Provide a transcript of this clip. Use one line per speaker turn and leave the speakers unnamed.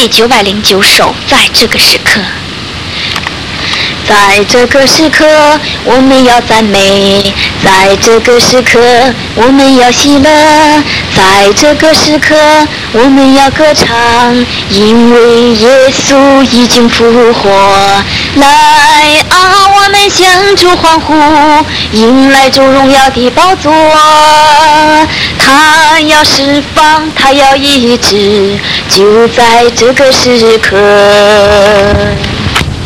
第909首，在这个时刻。
在这个时刻，我们要赞美；在这个时刻，我们要喜乐；在这个时刻，我们要歌唱，因为耶稣已经复活。来啊，我们向主欢呼，迎来主荣耀的宝座。他要释放，他要医治，就在这个时刻。